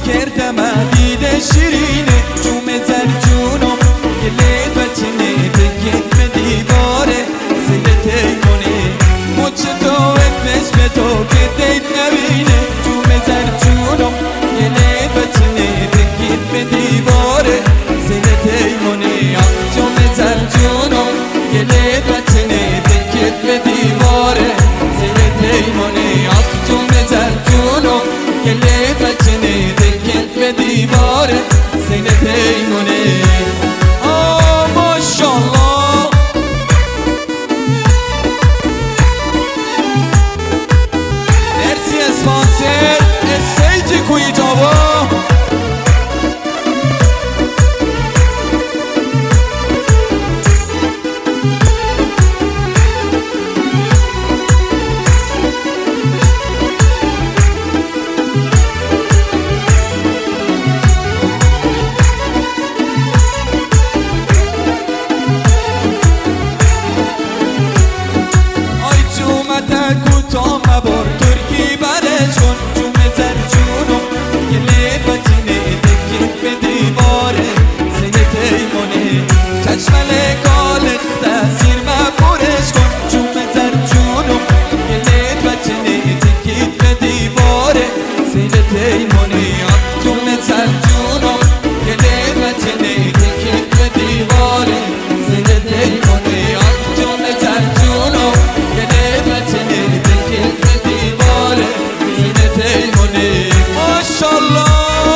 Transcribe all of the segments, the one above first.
کردم عبید شیرینه جوم زر جونم گله بچنه بگید به دیواره زیلت ایمونه مچ تو اتمش به تو که دید نبینه جوم زر جونم گله بچنه بگید به دیواره زیلت ایمونه جوم زر جونم گله بچنه بگید به دیواره زیلت ایمونه جوم زر جونم گله بچنه بگید به دیواره زیلت ایمونه ماشالله مرسی اسپانسر استیج کوی جاوا کوتاه مبار ترکی برشون جوم زر جونم گله بچنه دکید به دیواره زیت ایمونه چشمل کالخته زیر مبورش کن جوم زر جونم گله بچنه دکید به دیواره زیت ایمونه جوم زر جونم گله بچنه دکید به دیواره زیت ایمونه جوم زر جونم گله بچنه ماشالله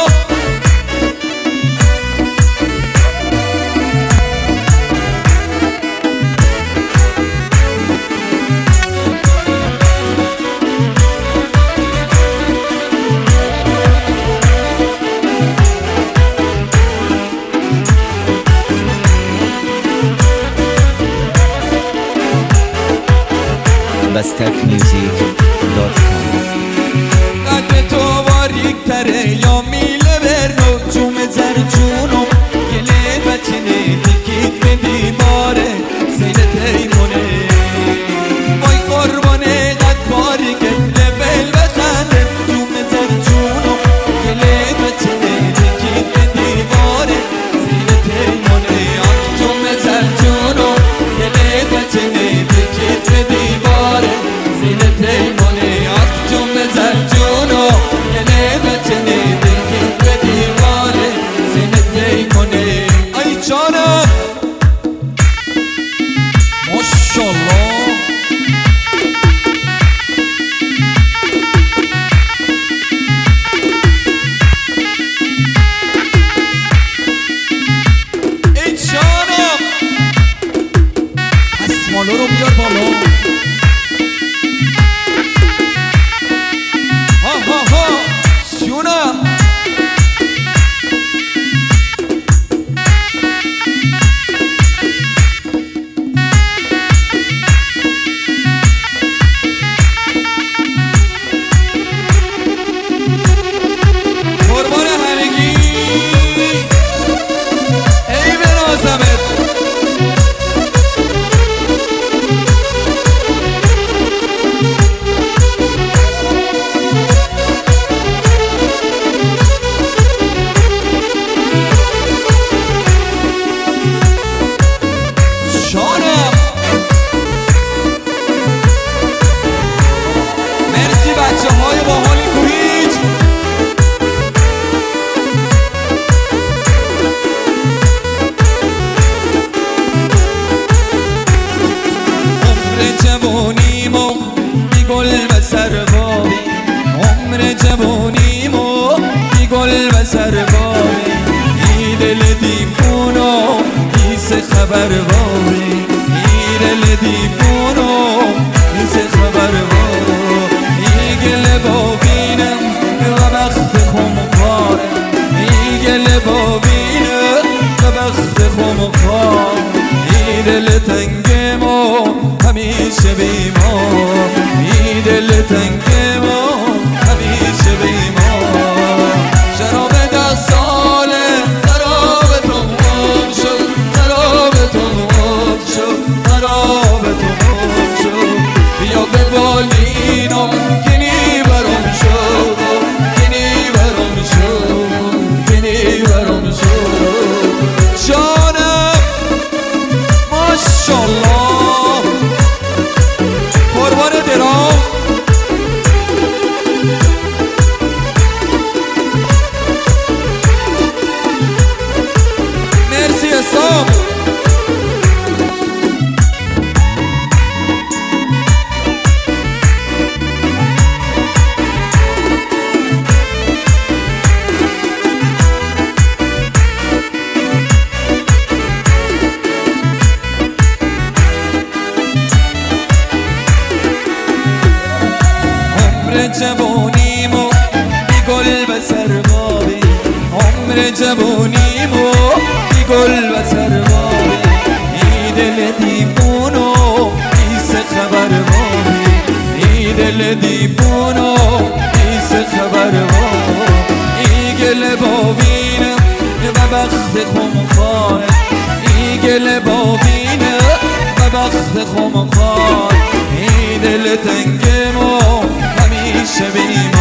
bastakmusic.com قد تو باریک تره یا میله برنو جوم زر جونم گله بچنه دیکید به دیواره زیلت ایمونه وای قربانه قد باریکه لبل بخنده جوم زر جونم گله بچنه دیکید به دیواره زیلت ایمونه جوم زر جونم گله بچنه دیکید به دیواره زیلت ایمونه جوم زر جونم گله بچنه دیکید به دیواره زیلت ایمونه ای جانم ماشالله ای جانم اسمالو رو بیار بالا جونم قربان همگی ای بنازمت مرسی بچه های باحال کویت عمر جوانیمو بی گل و سرباری عمر جوانیمو بی گل و سرباری ای دل دیوونو ای سه خبر باری ای دل دیوونو ای سه خبر باری ای گله بابینم و بخت خمخاره ای گله بابینم و بخت خمخاره ای دل تنگمو همیشه بیمار ای دل تنگمو همیشه بیمار شراب 10 ساله خراب تو مم شد خراب تو مم شد خراب تو مم شد بیا به بالینم کنی برام شد کنی برام شد عمر جوونیمو بی گل و سرباری ای دل دیوونو ایس خبر باری ای دل دیوونو ایس خبر باری ای گل بابینم و بخت خمخواه ای گل بابینم و بخت خمخواه ای دل تنگمو همیشه بیم